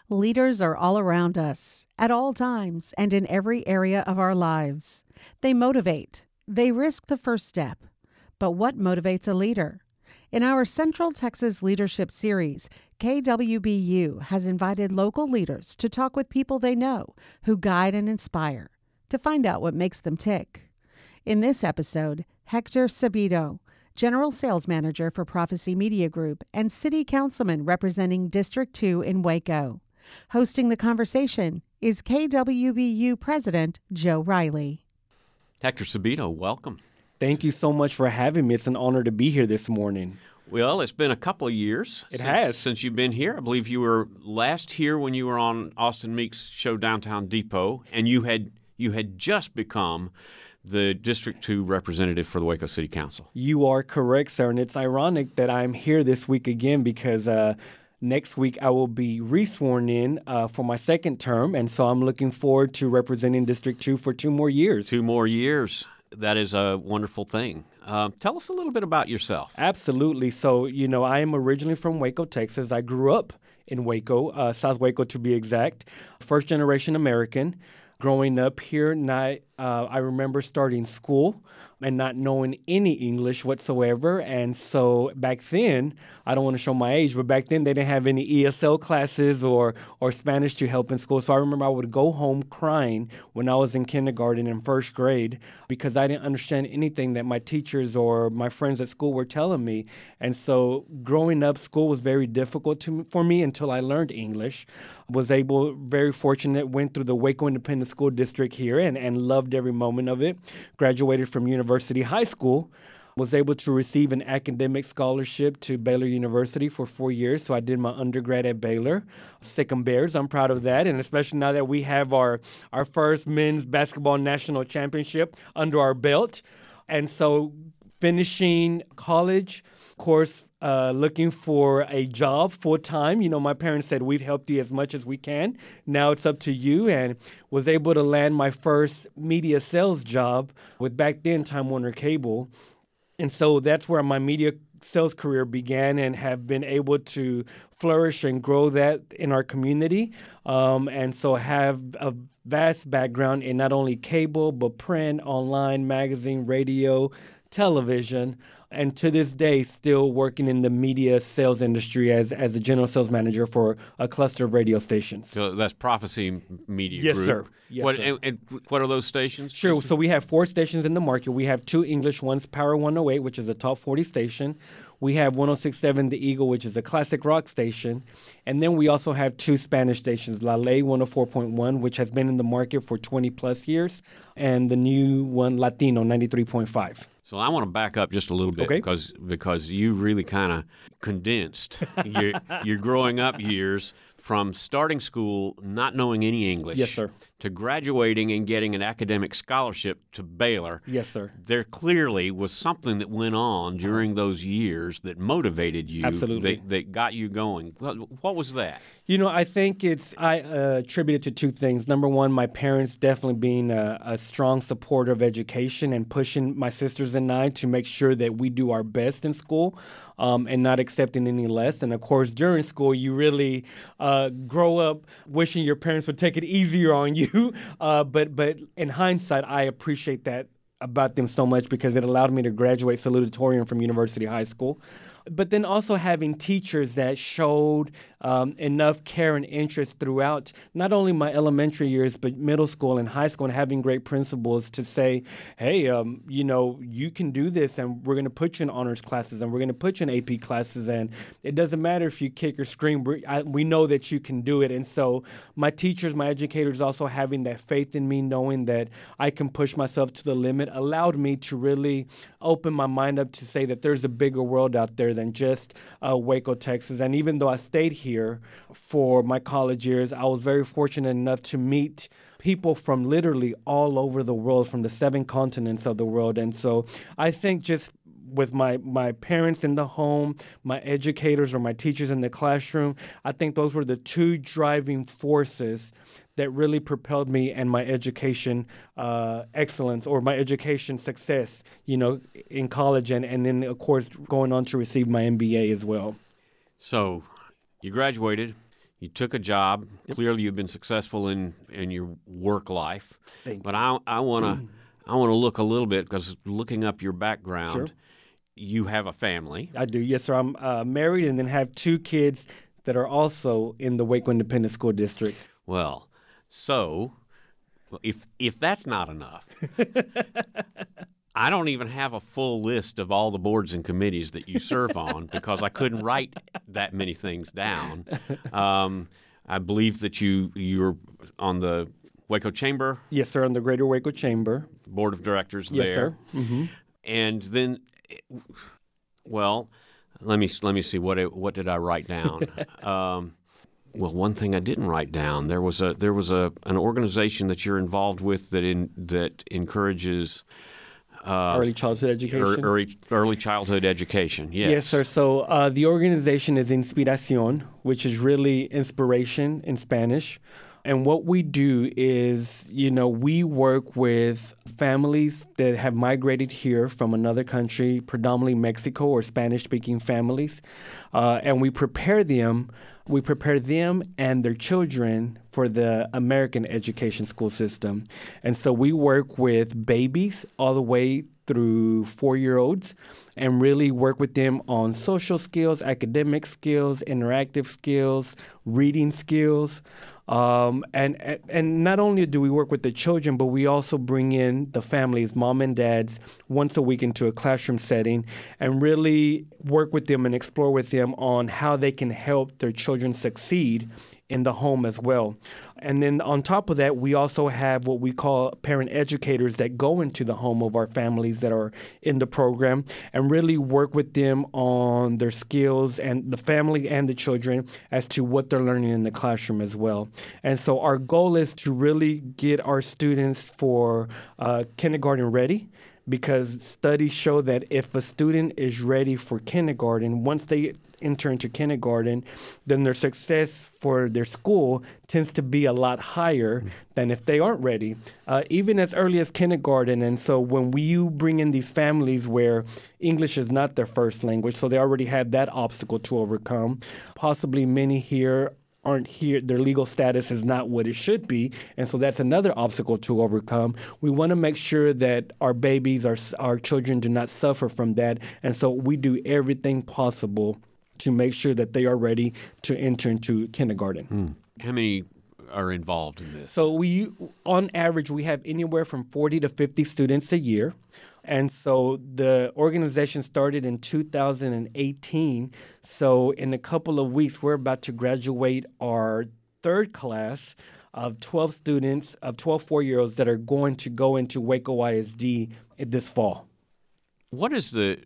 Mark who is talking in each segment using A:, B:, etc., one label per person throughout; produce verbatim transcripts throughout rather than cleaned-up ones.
A: Leaders are all around us, at all times, and in every area of our lives. They motivate. They risk the first step. But what motivates a leader? In our Central Texas Leadership Series, K W B U has invited local leaders to talk with people they know who guide and inspire, to find out what makes them tick. In this episode, Hector Sabito, General Sales Manager for Prophecy Media Group and City Councilman representing District two in Waco. Hosting the conversation is K W B U President Joe Riley.
B: Hector Sabito, welcome.
C: Thank you so much for having me. It's an honor to be here this morning.
B: Well, it's been a couple of years.
C: It
B: since,
C: has.
B: Since you've been here. I believe you were last here when you were on Austin Meeks' show Downtown Depot, and you had you had just become the District two representative for the Waco City Council.
C: You are correct, sir, and it's ironic that I'm here this week again because uh, next week I will be re-sworn in uh, for my second term, and so I'm looking forward to representing District two for two more years.
B: Two more years. That is a wonderful thing. Uh, tell us a little bit about yourself.
C: Absolutely. So, you know, I am originally from Waco, Texas. I grew up in Waco, uh, South Waco to be exact. First generation American. Growing up here, not, uh, I remember starting school and not knowing any English whatsoever. And so back then, I don't want to show my age, but back then they didn't have any E S L classes or or Spanish to help in school. So I remember I would go home crying when I was in kindergarten and first grade because I didn't understand anything that my teachers or my friends at school were telling me. And so growing up, school was very difficult to, for me until I learned English. Was able, very fortunate, went through the Waco Independent School District here and, and loved every moment of it. Graduated from University High School. Was able to receive an academic scholarship to Baylor University for four years. So I did my undergrad at Baylor. Sick 'em Bears, I'm proud of that. And especially now that we have our, our first men's basketball national championship under our belt. And so finishing college, of course, Uh, looking for a job full-time. You know, my parents said, we've helped you as much as we can. Now it's up to you, and was able to land my first media sales job with back then Time Warner Cable. And so that's where my media sales career began and have been able to flourish and grow that in our community. Um, and so have a vast background in not only cable, but print, online, magazine, radio, television, and to this day still working in the media sales industry as as a general sales manager for a cluster of radio stations.
B: So that's Prophecy Media
C: yes,
B: Group.
C: Sir. Yes,
B: what,
C: sir.
B: And, and what are those stations?
C: Sure. So we have four stations in the market. We have two English ones, Power one oh eight, which is a top forty station. We have one oh six point seven The Eagle, which is a classic rock station. And then we also have two Spanish stations, La Ley one oh four point one, which has been in the market for twenty plus years, and the new one, Latino ninety-three point five.
B: So I want to back up just a little bit
C: okay.
B: because because you really kind of condensed your your growing up years from starting school not knowing any English.
C: Yes, sir.
B: To graduating and getting an academic scholarship to Baylor.
C: Yes, sir.
B: There clearly was something that went on during those years that motivated you.
C: Absolutely.
B: That, that got you going. What, what was that?
C: You know, I think it's, I uh, attribute it to two things. Number one, my parents definitely being a, a strong supporter of education and pushing my sisters and I to make sure that we do our best in school um, and not accepting any less. And of course, during school, you really uh, grow up wishing your parents would take it easier on you. Uh, but but in hindsight, I appreciate that about them so much because it allowed me to graduate salutatorian from University High School. But then also having teachers that showed um, enough care and interest throughout not only my elementary years, but middle school and high school, and having great principals to say, hey, um, you know, you can do this, and we're going to put you in honors classes, and we're going to put you in A P classes, and it doesn't matter if you kick or scream, we, I, we know that you can do it. And so my teachers, my educators also having that faith in me, knowing that I can push myself to the limit, allowed me to really open my mind up to say that there's a bigger world out there than just uh, Waco, Texas. And even though I stayed here for my college years, I was very fortunate enough to meet people from literally all over the world, from the seven continents of the world. And so I think just with my, my parents in the home, my educators or my teachers in the classroom, I think those were the two driving forces that really propelled me and my education uh, excellence or my education success, you know, in college and, and then, of course, going on to receive my M B A as well.
B: So you graduated. You took a job. Yep. Clearly, you've been successful in, in your work life.
C: Thank
B: but
C: you.
B: I I want to I want to look a little bit, because looking up your background,
C: Sure.
B: you have a family.
C: I do, yes, sir. I'm uh, married and then have two kids that are also in the Waco Independent School District.
B: Well, so if if that's not enough, I don't even have a full list of all the boards and committees that you serve on, because I couldn't write that many things down. Um, I believe that you you're on the Waco Chamber.
C: Yes, sir, on the Greater Waco Chamber.
B: Board of Directors
C: Yes,
B: there.
C: sir. Mm-hmm.
B: And then, well, let me let me see what it, what did I write down. um, well, one thing I didn't write down, there was a there was a an organization that you're involved with that in that encourages uh,
C: early childhood education.
B: Early early childhood education. Yes,
C: Yes, sir. So uh, the organization is Inspiración, which is really inspiration in Spanish. And what we do is, you know, we work with families that have migrated here from another country, predominantly Mexico or Spanish-speaking families, uh, and we prepare them. We prepare them and their children for the American education school system. And so we work with babies all the way through four-year-olds and really work with them on social skills, academic skills, interactive skills, reading skills. Um, and, and and not only do we work with the children, but we also bring in the families, mom and dads, once a week into a classroom setting and really work with them and explore with them on how they can help their children succeed in the home as well. And then on top of that, we also have what we call parent educators that go into the home of our families that are in the program and really work with them on their skills and the family and the children as to what they're learning in the classroom as well. And so our goal is to really get our students for uh, kindergarten ready, because studies show that if a student is ready for kindergarten, once they enter into kindergarten, then their success for their school tends to be a lot higher than if they aren't ready, uh, even as early as kindergarten. And so when we you bring in these families where English is not their first language, so they already had that obstacle to overcome, possibly many here aren't here, their legal status is not what it should be, and so that's another obstacle to overcome. We want to make sure that our babies, our, our children do not suffer from that, and so we do everything possible to make sure that they are ready to enter into kindergarten.
B: Hmm. How many are involved in this?
C: So we, on average, we have anywhere from forty to fifty students a year. And so the organization started in two thousand eighteen. So in a couple of weeks, we're about to graduate our third class of twelve students, of twelve four-year-olds that are going to go into Waco I S D this fall.
B: What is the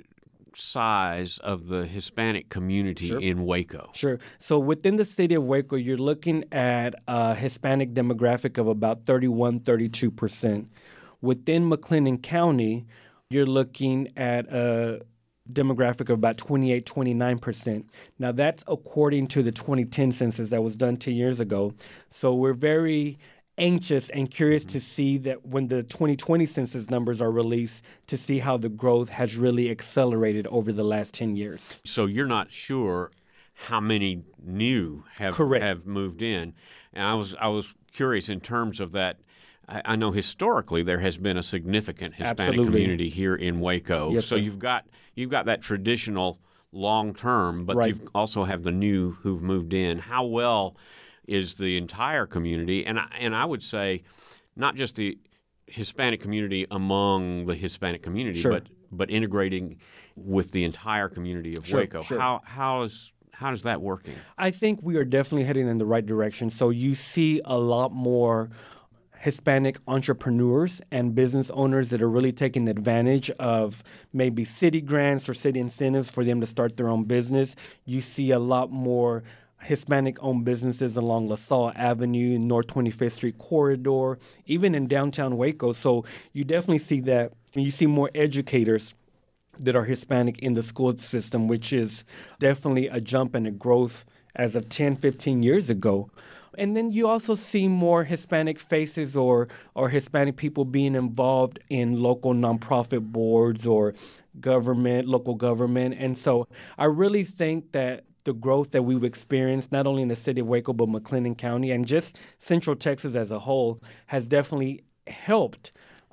B: size of the Hispanic community
C: Sure.
B: in Waco?
C: Sure. So within the city of Waco, you're looking at a Hispanic demographic of about thirty-one, thirty-two percent. Within McLennan County, you're looking at a demographic of about twenty-eight, twenty-nine percent. Now, that's according to the twenty ten census that was done ten years ago. So we're very anxious and curious to see that when the twenty twenty census numbers are released, to see how the growth has really accelerated over the last ten years.
B: So you're not sure how many new have
C: Correct.
B: have moved in. And I was I was curious in terms of that. I, I know historically there has been a significant Hispanic
C: Absolutely.
B: community here in Waco.
C: Yes,
B: so
C: sir.
B: you've got you've got that traditional long term, but
C: Right.
B: you also have the new who've moved in. How well is the entire community, and I, and I would say not just the Hispanic community among the Hispanic community,
C: Sure.
B: but but integrating with the entire community of
C: Sure,
B: Waco.
C: sure.
B: How how is how is that working?
C: I think we are definitely heading in the right direction. So you see a lot more Hispanic entrepreneurs and business owners that are really taking advantage of maybe city grants or city incentives for them to start their own business. You see a lot more Hispanic-owned businesses along LaSalle Avenue, North twenty-fifth Street corridor, even in downtown Waco. So you definitely see that. You see more educators that are Hispanic in the school system, which is definitely a jump and a growth as of ten, fifteen years ago. And then you also see more Hispanic faces or or Hispanic people being involved in local nonprofit boards or government, local government. And so I really think that the growth that we've experienced, not only in the city of Waco, but McLennan County and just Central Texas as a whole, has definitely helped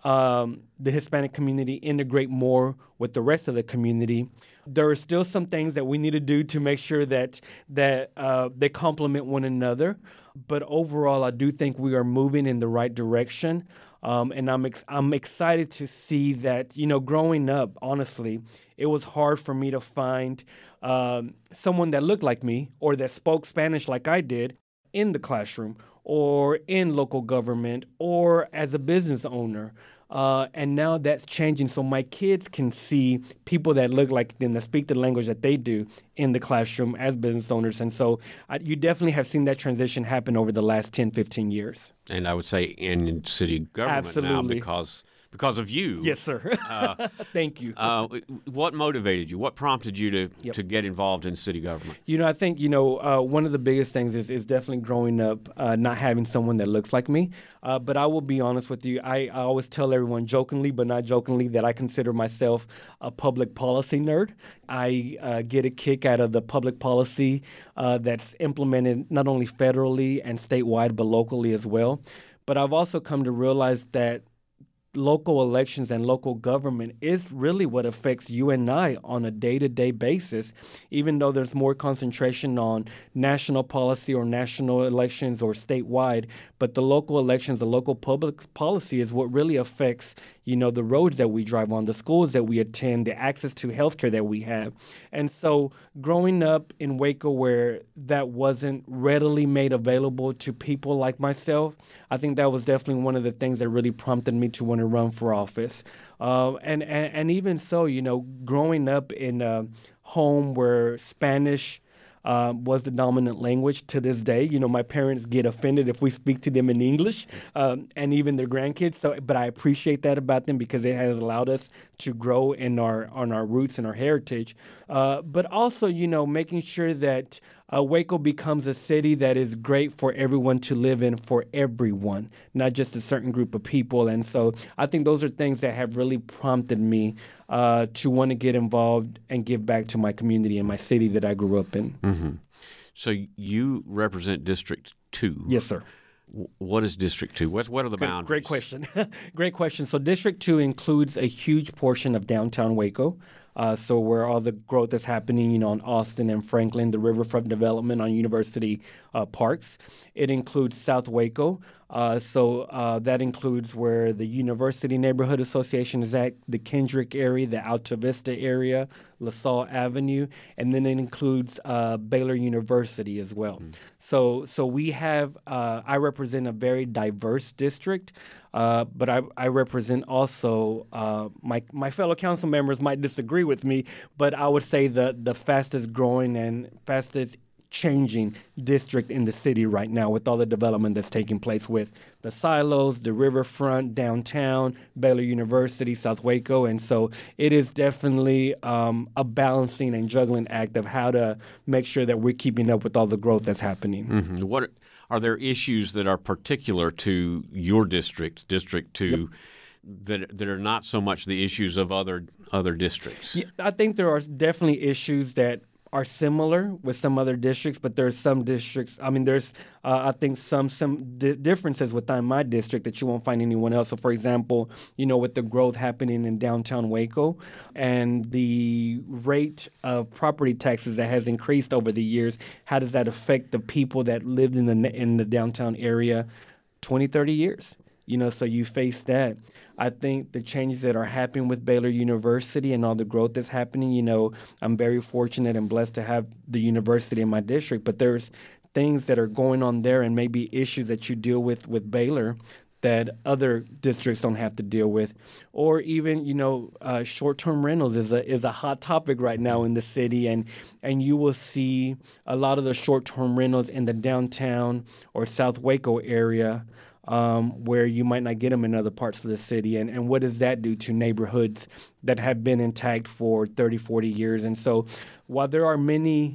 C: um, the Hispanic community integrate more with the rest of the community. There are still some things that we need to do to make sure that that uh, they complement one another. But overall, I do think we are moving in the right direction. Um, and I'm ex- I'm excited to see that, you know, growing up, honestly, it was hard for me to find um, someone that looked like me or that spoke Spanish like I did in the classroom or in local government or as a business owner. Uh, and now that's changing, so my kids can see people that look like them, that speak the language that they do in the classroom as business owners. And so I, you definitely have seen that transition happen over the last ten, fifteen years.
B: And I would say in city government
C: Absolutely.
B: now because because of you.
C: Yes, sir.
B: uh,
C: Thank you.
B: uh, what motivated you? What prompted you to,
C: Yep.
B: to get involved in city government?
C: You know, I think, you know, uh, one of the biggest things is, is definitely growing up, uh, not having someone that looks like me. Uh, but I will be honest with you. I, I always tell everyone jokingly, but not jokingly, that I consider myself a public policy nerd. I uh, get a kick out of the public policy uh, that's implemented not only federally and statewide, but locally as well. But I've also come to realize that local elections and local government is really what affects you and I on a day-to-day basis, even though there's more concentration on national policy or national elections or statewide. But the local elections, the local public policy is what really affects, you know, the roads that we drive on, the schools that we attend, the access to healthcare that we have. And so growing up in Waco where that wasn't readily made available to people like myself, I think that was definitely one of the things that really prompted me to want to run for office. Uh, and, and, and even so, you know, growing up in a home where Spanish Um, was the dominant language to this day. You know, my parents get offended if we speak to them in English, um, and even their grandkids. So, but I appreciate that about them because it has allowed us to grow in our on our roots and our heritage. Uh, but also, you know, making sure that uh, Waco becomes a city that is great for everyone to live in, for everyone, not just a certain group of people. And so, I think those are things that have really prompted me Uh, to want to get involved and give back to my community and my city that I grew up in.
B: Mm-hmm. So you represent District two.
C: Yes, sir.
B: W- What is District two? What, what are the
C: Good,
B: boundaries?
C: great question. Great question. So District two includes a huge portion of downtown Waco. Uh, so where all the growth is happening, you know, in Austin and Franklin, the riverfront development on University uh, Parks. It includes South Waco. Uh, so uh, that includes where the University Neighborhood Association is at, the Kendrick area, the Alta Vista area, LaSalle Avenue, and then it includes uh, Baylor University as well. Mm. So so we have, uh, I represent a very diverse district, uh, but I, I represent also, uh, my my fellow council members might disagree with me, but I would say the, the fastest growing and fastest changing district in the city right now with all the development that's taking place with the silos, the riverfront, downtown, Baylor University, South Waco. And so it is definitely um, a balancing and juggling act of how to make sure that we're keeping up with all the growth that's happening.
B: Mm-hmm. What are, are there issues that are particular to your district, District two, yep. that that are not so much the issues of other other districts?
C: Yeah, I think there are definitely issues that are similar with some other districts, but there's some districts, I mean, there's, uh, I think, some some di- differences within my district that you won't find anyone else. So, for example, you know, with the growth happening in downtown Waco and the rate of property taxes that has increased over the years, how does that affect the people that lived in the in the downtown area twenty, thirty years? You know, so you face that. I think the changes that are happening with Baylor University and all the growth that's happening, you know, I'm very fortunate and blessed to have the university in my district, but there's things that are going on there and maybe issues that you deal with with Baylor that other districts don't have to deal with. Or even, you know, uh, short-term rentals is a is a hot topic right now in the city, and and you will see a lot of the short-term rentals in the downtown or South Waco area Um, where you might not get them in other parts of the city. And, and what does that do to neighborhoods that have been intact for thirty, forty years? And so while there are many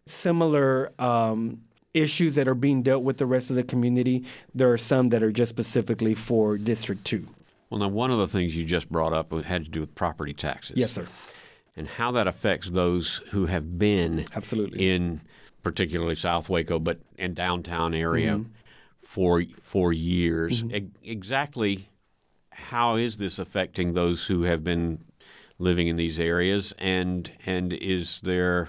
C: similar um, issues that are being dealt with the rest of the community, there are some that are just specifically for District two.
B: Well, now, one of the things you just brought up had to do with property taxes.
C: Yes, sir.
B: and how that affects those who have been
C: Absolutely.
B: in particularly South Waco, but in downtown area
C: Mm-hmm.
B: for for years.
C: Mm-hmm.
B: E- exactly how is this affecting those who have been living in these areas, and and is there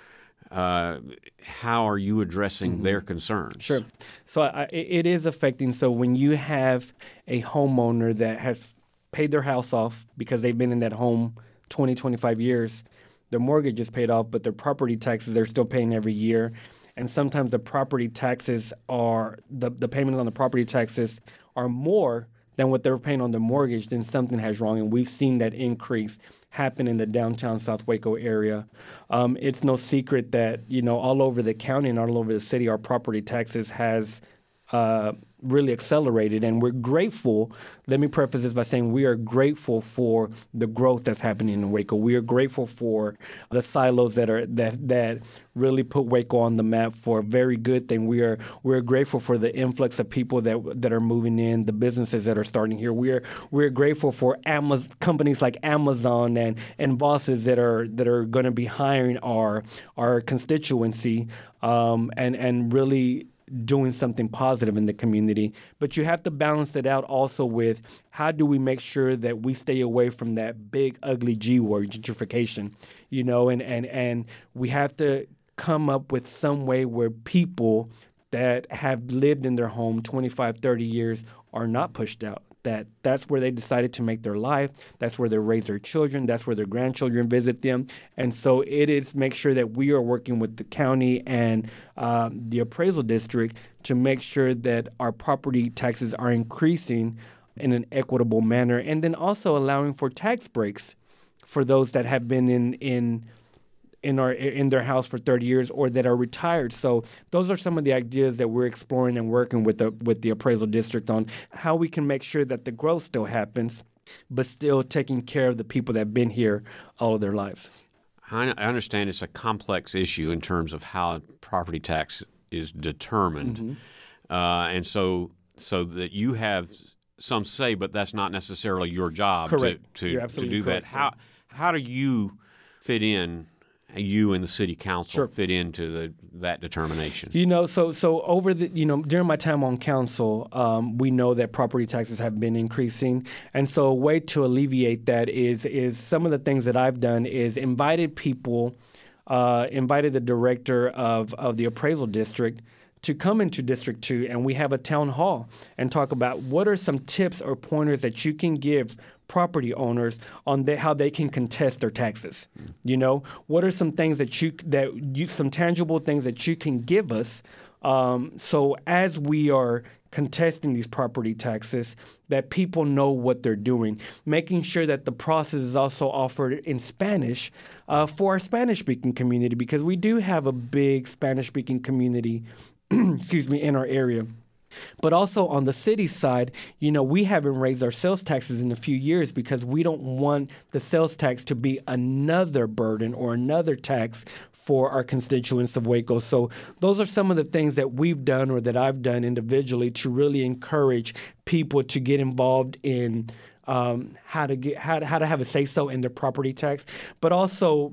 B: uh, how are you addressing
C: Mm-hmm.
B: their concerns?
C: Sure. So I, it it is affecting. So when you have a homeowner that has paid their house off because they've been in that home twenty, twenty-five years, their mortgage is paid off, but their property taxes they're still paying every year. And sometimes the property taxes are, the, the payments on the property taxes are more than what they're paying on the mortgage, then something has wrong. And we've seen that increase happen in the downtown South Waco area. Um, it's no secret that, you know, all over the county and all over the city, our property taxes has uh, really accelerated. And we're grateful. Let me preface this by saying we are grateful for the growth that's happening in Waco. We are grateful for the silos that are that that really put Waco on the map for a very good thing. We are we're grateful for the influx of people that that are moving in, the businesses that are starting here. We're we're grateful for Amaz- companies like Amazon and and bosses that are that are going to be hiring our our constituency um, and and really doing something positive in the community. But you have to balance it out also with how do we make sure that we stay away from that big ugly G word, gentrification, you know, and, and, and we have to come up with some way where people that have lived in their home twenty-five, thirty years are not pushed out. That that's where they decided to make their life. That's where they raise their children. That's where their grandchildren visit them. And so it is make sure that we are working with the county and um, the appraisal district to make sure that our property taxes are increasing in an equitable manner, and then also allowing for tax breaks for those that have been in in in our in their house for thirty years or that are retired. So those are some of the ideas that we're exploring and working with the with the appraisal district on how we can make sure that the growth still happens, but still taking care of the people that have been here all of their lives.
B: I I understand it's a complex issue in terms of how property tax is determined,
C: Mm-hmm.
B: uh, and so so that you have some say, but that's not necessarily your job
C: Correct.
B: to
C: You're
B: to, to
C: absolutely
B: do
C: correct,
B: that.
C: sir.
B: How how do you fit in? You and the city council
C: Sure.
B: fit into the that determination.
C: You know, so so over the you know during my time on council, um, we know that property taxes have been increasing, and so a way to alleviate that is is some of the things that I've done is invited people, uh, invited the director of of the appraisal district to come into District two, and we have a town hall and talk about what are some tips or pointers that you can give property owners on the, how they can contest their taxes. Mm. You know, what are some things that you that you some tangible things that you can give us, um, so as we are contesting these property taxes, that people know what they're doing, making sure that the process is also offered in Spanish uh, for our Spanish-speaking community, because we do have a big Spanish-speaking community, excuse me, in our area. But also on the city side, you know, we haven't raised our sales taxes in a few years because we don't want the sales tax to be another burden or another tax for our constituents of Waco. So those are some of the things that we've done or that I've done individually to really encourage people to get involved in um, how to get how to, how to have a say-so in their property tax, but also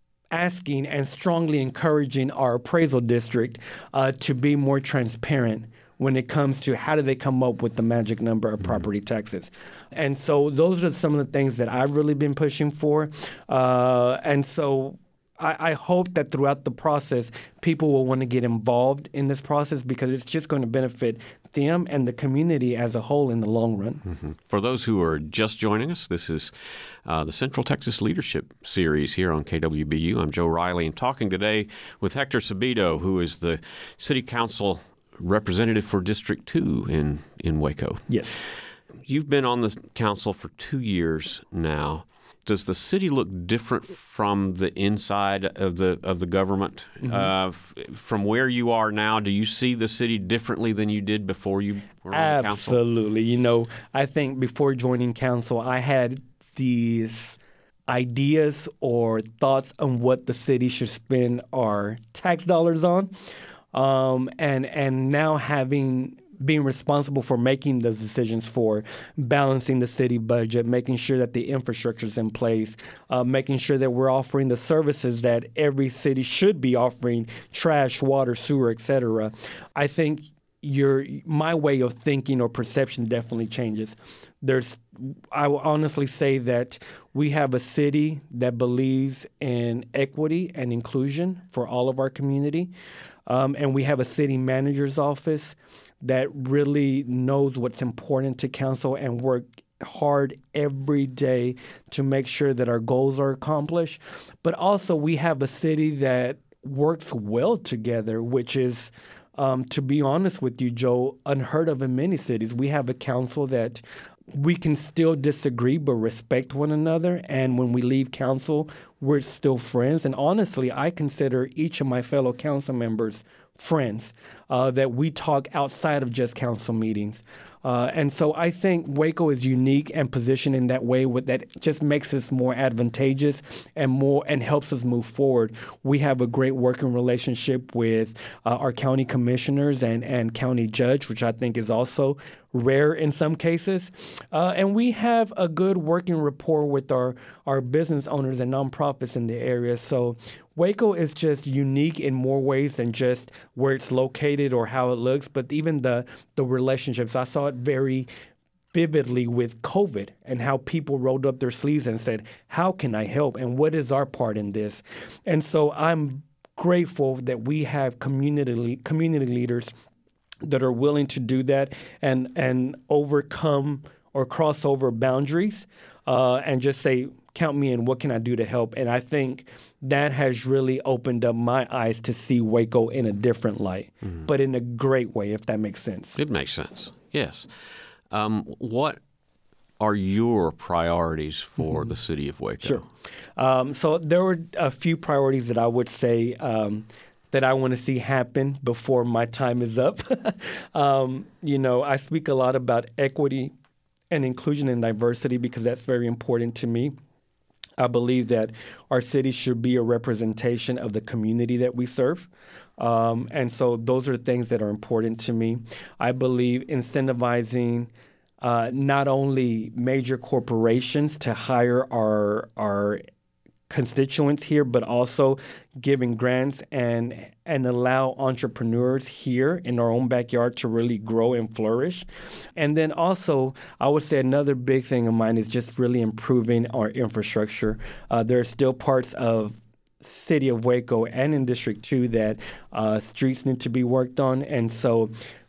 C: asking and strongly encouraging our appraisal district uh, to be more transparent when it comes to how do they come up with the magic number of property mm-hmm. taxes. And so those are some of the things that I've really been pushing for. Uh, and so I, I hope that throughout the process, people will want to get involved in this process because it's just going to benefit them and the community as a whole in the long run.
B: Mm-hmm. For those who are just joining us, this is uh, the Central Texas Leadership Series here on K W B U. I'm Joe Riley, and talking today with Hector Sabido, who is the City Council representative for District two in, in Waco.
C: Yes.
B: You've been on the council for two years now. Does the city look different from the inside of the of the government? Mm-hmm. Uh, f- from where you are now, do you see the city differently than you did before you were on the council?
C: Absolutely. You know, I think before joining council, I had these ideas or thoughts on what the city should spend our tax dollars on. Um, and and now having being responsible for making those decisions, for balancing the city budget, making sure that the infrastructure is in place, uh, making sure that we're offering the services that every city should be offering: trash, water, sewer, et cetera. I think your my way of thinking or perception definitely changes. There's, I will honestly say that we have a city that believes in equity and inclusion for all of our community, um, and we have a city manager's office that really knows what's important to council and work hard every day to make sure that our goals are accomplished. But also, we have a city that works well together, which is, um, to be honest with you, Joe, unheard of in many cities. We have a council that we can still disagree but respect one another, and when we leave council, we're still friends. And honestly, I consider each of my fellow council members friends, uh, that we talk outside of just council meetings. Uh, and so I think Waco is unique and positioned in that way with that just makes us more advantageous and more and helps us move forward. We have a great working relationship with uh, our county commissioners and, and county judge, which I think is also rare in some cases. Uh, and we have a good working rapport with our, our business owners and nonprofits in the area. So Waco is just unique in more ways than just where it's located or how it looks, but even the the relationships. I saw it very vividly with COVID and how people rolled up their sleeves and said, how can I help? And what is our part in this? And so I'm grateful that we have community community leaders that are willing to do that and, and overcome or cross over boundaries uh, and just say, count me in, what can I do to help? And I think that has really opened up my eyes to see Waco in a different light, mm-hmm. but in a great way, if that makes sense.
B: It makes sense, yes. Um, what are your priorities for mm-hmm. the city of Waco?
C: Sure. Um, so there were a few priorities that I would say um, that I want to see happen before my time is up. um, you know, I speak a lot about equity and inclusion and diversity because that's very important to me. I believe that our city should be a representation of the community that we serve. Um, and so those are things that are important to me. I believe incentivizing uh, not only major corporations to hire our our constituents here, but also giving grants and and allow entrepreneurs here in our own backyard to really grow and flourish. And then also, I would say another big thing of mine is just really improving our infrastructure. Uh, there are still parts of City of Waco and in District two that uh, streets need to be worked on. And so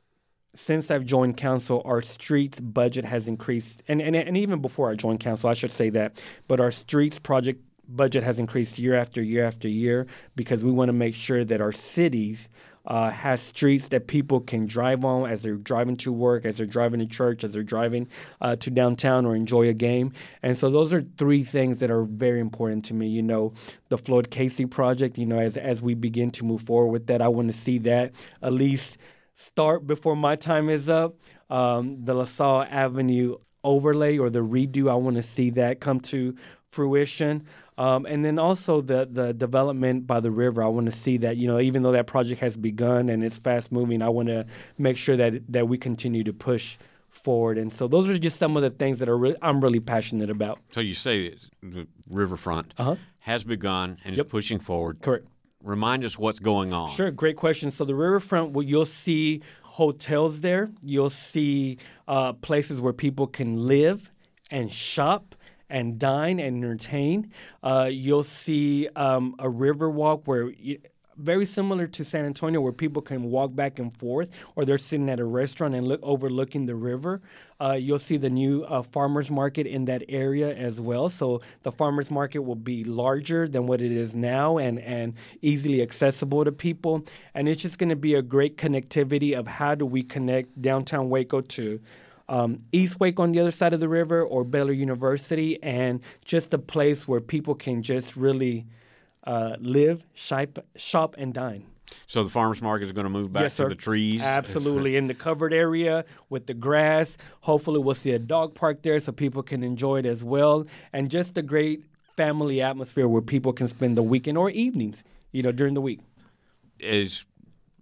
C: since I've joined council, our streets budget has increased. And, and, and even before I joined council, I should say that. But our streets project budget has increased year after year after year because we want to make sure that our cities uh, has streets that people can drive on as they're driving to work, as they're driving to church, as they're driving uh, to downtown or enjoy a game. And so those are three things that are very important to me. You know, the Floyd Casey project, you know, as as we begin to move forward with that, I want to see that at least start before my time is up. Um, the LaSalle Avenue overlay or the redo, I want to see that come to fruition. Um, and then also the the development by the river, I want to see that, you know, even though that project has begun and it's fast moving, I want to make sure that that we continue to push forward. And so those are just some of the things that are re- I'm really passionate about.
B: So you say the riverfront
C: uh-huh.
B: has begun and
C: yep.
B: is pushing forward.
C: Correct.
B: Remind us what's going on.
C: Sure, great question. So the riverfront, well, you'll see hotels there. You'll see uh, places where people can live and shop and dine and entertain. Uh, you'll see um, a river walk where, you, very similar to San Antonio, where people can walk back and forth, or they're sitting at a restaurant and look overlooking the river. Uh, you'll see the new uh, farmers market in that area as well. So the farmers market will be larger than what it is now and, and easily accessible to people. And it's just going to be a great connectivity of how do we connect downtown Waco to Um, East Waco on the other side of the river or Baylor University, and just a place where people can just really uh, live, shop, shop, and dine.
B: So the farmers market is going to move back
C: yes,
B: to
C: sir.
B: the trees?
C: Absolutely, in the covered area with the grass. Hopefully we'll see a dog park there so people can enjoy it as well. And just a great family atmosphere where people can spend the weekend or evenings, you know, during the week.
B: As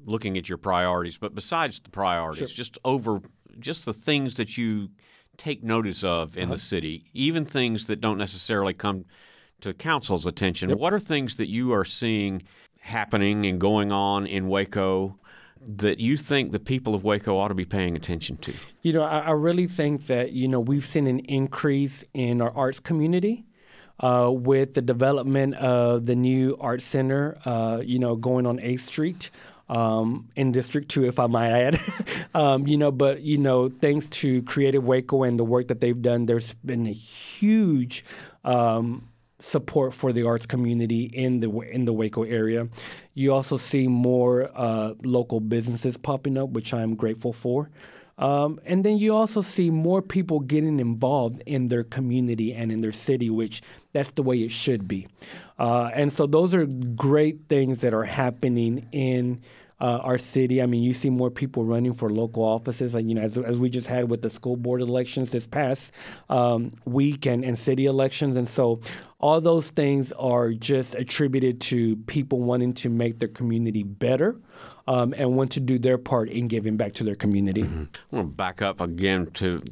B: looking at your priorities, but besides the priorities,
C: Sure.
B: just over just the things that you take notice of in
C: Uh-huh.
B: the city, even things that don't necessarily come to council's attention.
C: Yep.
B: What are things that you are seeing happening and going on in Waco that you think the people of Waco ought to be paying attention to?
C: You know, I, I really think that, you know, we've seen an increase in our arts community uh, with the development of the new art center, uh, you know, going on eighth Street. Um, in District two, if I might add. um, you know, but, you know, thanks to Creative Waco and the work that they've done, there's been a huge um, support for the arts community in the in the Waco area. You also see more uh, local businesses popping up, which I'm grateful for. Um, and then you also see more people getting involved in their community and in their city, which that's the way it should be. Uh, and so those are great things that are happening in Uh, our city. I mean, you see more people running for local offices, and you know, as, as we just had with the school board elections this past um, week, and, and city elections, and so all those things are just attributed to people wanting to make their community better um, and want to do their part in giving back to their community.
B: Mm-hmm. I want to back up again to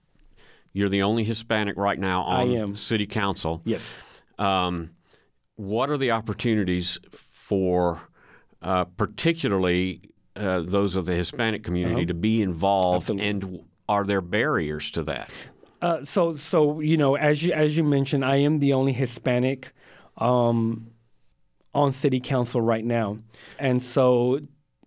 B: you're the only Hispanic right now on
C: I am.
B: city council.
C: Yes.
B: Um, what are the opportunities for Uh, particularly uh, those of the Hispanic community
C: Uh-huh.
B: to be involved,
C: Absolutely.
B: and are there barriers to that?
C: Uh, so, so you know, as you as you mentioned, I am the only Hispanic um, on city council right now, and so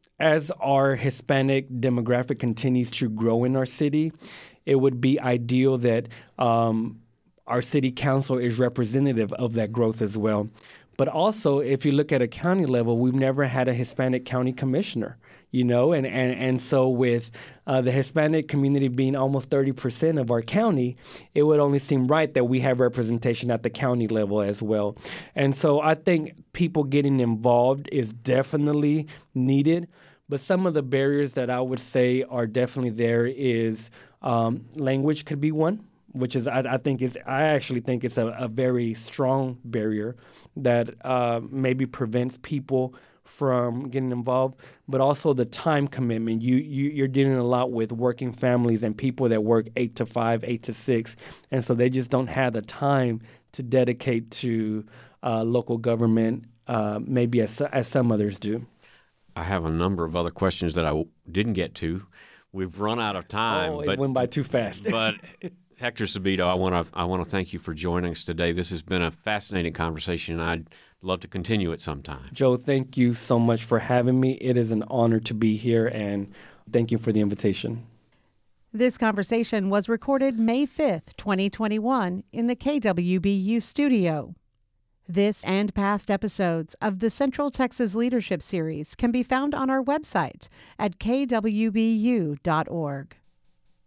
C: as our Hispanic demographic continues to grow in our city, it would be ideal that um, our city council is representative of that growth as well. But also, if you look at a county level, we've never had a Hispanic county commissioner, you know, and, and, and so with uh, the Hispanic community being almost thirty percent of our county, it would only seem right that we have representation at the county level as well. And so I think people getting involved is definitely needed. But some of the barriers that I would say are definitely there is um, language could be one, which is I, I think is I actually think it's a, a very strong barrier that uh, maybe prevents people from getting involved, but also the time commitment. You, you you're dealing a lot with working families and people that work eight to five, eight to six, and so they just don't have the time to dedicate to uh, local government, uh, maybe as as some others do.
B: I have a number of other questions that I w- didn't get to. We've run out of time,
C: oh, it
B: but
C: went by too fast.
B: but Hector Sabito, I want to I want to thank you for joining us today. This has been a fascinating conversation, and I'd love to continue it sometime.
C: Joe, thank you so much for having me. It is an honor to be here, and thank you for the invitation.
A: This conversation was recorded May fifth, twenty twenty-one in the K W B U studio. This and past episodes of the Central Texas Leadership Series can be found on our website at k w b u dot org.